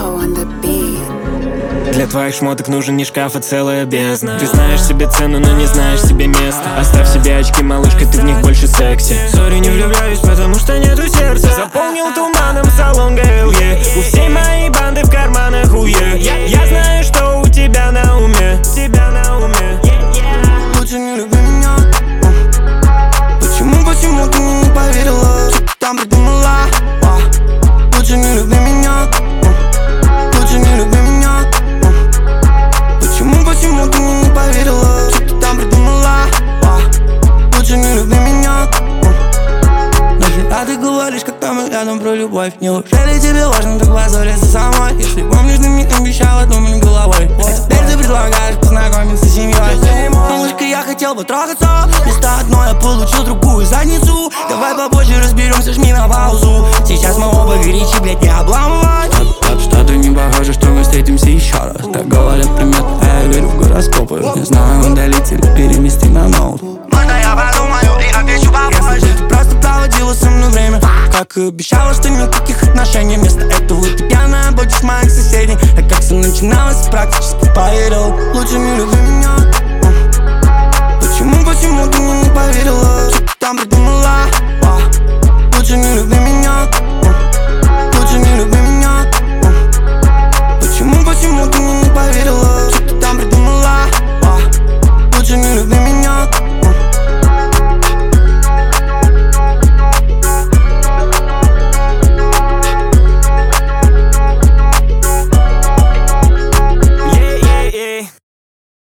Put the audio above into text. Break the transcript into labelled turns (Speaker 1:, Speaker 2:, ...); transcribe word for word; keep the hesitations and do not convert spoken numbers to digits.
Speaker 1: Для твоих шмоток нужен не шкаф, а целая бездна. Ты знаешь себе цену, но не знаешь себе места. Оставь себе очки, малышка, ты в них больше секси. Сори, не влюбляюсь, потому что нету сердца. Заполнил туманом салон ГЛЕ. У всей моей банды в карманах уе. Я знаю, что у тебя на уме. Тебя на уме.
Speaker 2: Лучше не люби меня. Почему, почему ты мне не поверила? Что ты там придумала? Лучше не люби меня. Лучше не люби меня. Почему, почему ты мне не поверила? Что ты там придумала? Лучше не люби меня. Нахера ты говоришь, когда мы рядом про любовь? Неужели тебе важно так позориться со мной? Если помнишь, ты мне обещала думать головой. Теперь ты предлагаешь познакомиться с семьей. Малышка, я хотел бы трогаться. Вместо одной я получил другую задницу. Давай попозже разберемся, жми на паузу. Сейчас мы оба горячи, блядь, не обламывай.
Speaker 3: Что-то не похоже, что мы встретимся еще раз. Так говорят приметы, а я верю в гороскопы. Не знаю, удалить или перенести на ноут.
Speaker 2: Можно я подумаю и отвечу попозже. Если ты просто проводила со мной время, как и обещала, что никаких отношений. Вместо этого ты пьяная будешь моих соседей. А как все начиналось, практически поверил. Лучше не люби меня. Почему, почему ты мне не поверила? Что ты там придумала? Лучше не люби меня.